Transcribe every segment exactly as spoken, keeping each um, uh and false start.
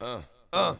Uh, uh.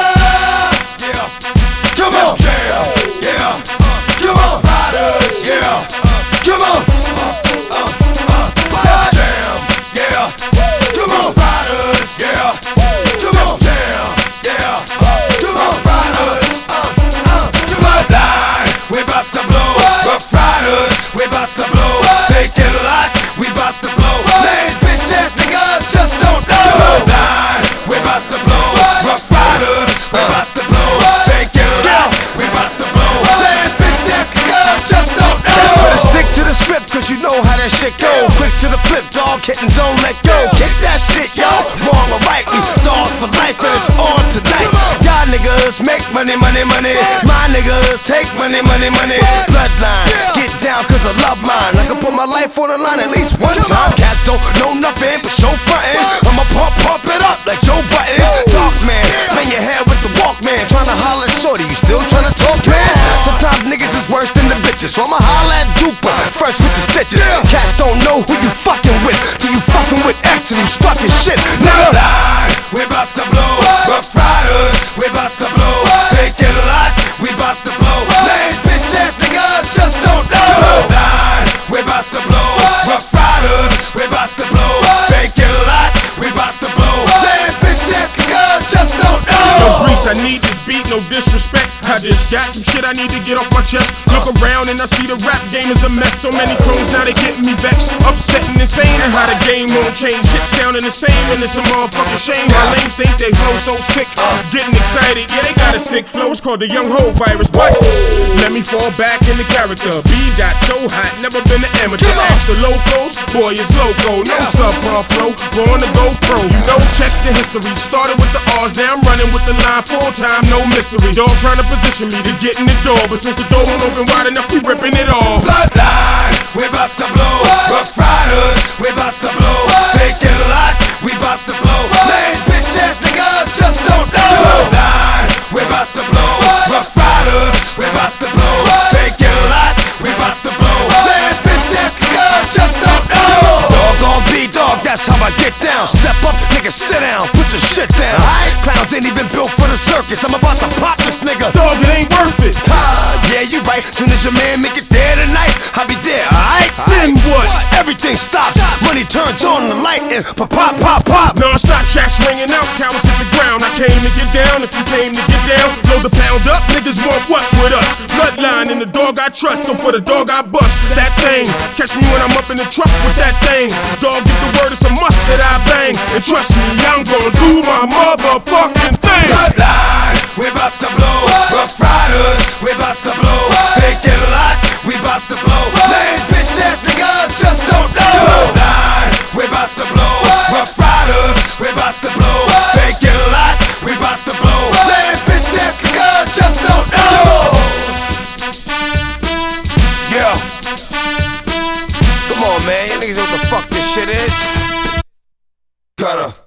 Ah, yeah. Come on, jam, yeah. Uh, come on, riders, yeah. Uh, come on, uh, uh, uh. That's jam, yeah. Come on, riders, yeah. Come on, jam, yeah. Uh, come on, riders, uh, uh. Come on, line, we bout to blow. Rough Riders, we bout to blow. Take it a lot, we bout to blow. Man, bitch ass nigga, just don't know. Come on, line, we bout to blow. Rough Riders, we bout to blow. Take it a lot, we bout to blow. Man, bitch ass nigga, just don't know. That's better stick to the script, cause you know how that shit go. Quick to the flip, dog, hit and don't let go. Kick that shit, y'all, wrong or right. We dog for life and it's on tonight. Y'all niggas make money, money, money. My niggas take money, money, money. Bloodline, get down cause I love mine. I can put my life on the line at least one time. Cats don't know nothing but show frontin'. I'ma pump, pump it up like Joe Button. Dark man, bang your head with the Walkman. Tryna holler at shorty, you still tryna talk, man? Sometimes niggas is worse than the bitches, so I'ma holler at Duper first with the stitches. Cats don't know who you fucking with till you fucking with X and you stuck in shit. Nigga, line, we bout to blow. Rough Riders, we bout to blow. Take it a lot, we bout to blow. Lame bitch ass nigga, just don't know. Line, we bout to blow. Rough Riders, we bout to blow. Take it a lot, we bout to blow. Lame bitch ass nigga, just don't know. No grease, I need this beat, no disrespect. I just got some shit I need to get off my chest. Look around and I see the rap game is a mess. So many clones now they getting me vexed, upset and insane. And how the game won't change, shit sounding the same. And it's a motherfucking shame. My lames think they flow so sick, getting excited. Yeah, they got a sick flow, it's called the Young Ho virus. But let me fall back in the character. B-Dot so hot, never been an amateur. Ask the locals, boy is loco. No subpar flow, born to go pro. You know, check the history. Started with the R's, now I'm running with the line full time, no mystery. Dog trying to position me to get in the door, but since the door won't open wide enough, we ripping it off. Bloodline, we bout to blow. Rough Riders, we bout to blow. Take it a lot, we bout to blow. Lame bitch ass nigga, just don't know. Bloodline, we bout to blow. Rough Riders, we bout to blow. Take it a lot, we bout to blow. Lame bitch ass nigga, just don't know. Dog on B-Dog, that's how I get down. Step up, nigga, sit down, put your shit down. Clowns ain't even built for the circus. I'm about to pop this nigga. Dog, it ain't worth it. Ah, yeah, you right. Soon as your man make it there tonight, I'll be there, alright? Then what? Everything stops. Money turns on the light and pop, pop, pop, pop. Non-stop shots ringing out, cowards hit the ground. I came to get down, if you came to get down, load the pound up, niggas want what with us? Bloodline in the dog I trust, so for the dog I bust that thing. Catch me when I'm up in the truck with that thing. Dog get the word, it's a must that I bang. And trust me, I'm gonna do my motherfucking thing. Bloodline, we bout to blow. Rough Riders, we bout to blow. Take it a lot, we bout to blow. Lame bitch ass nigga, just don't know. Bloodline, we bout to blow. Rough Riders, we bout to blow. Take it a lot, we bout to blow. Lame bitch ass nigga, just don't know. Yeah. Come on, man, you niggas know what the fuck this shit is. Gotta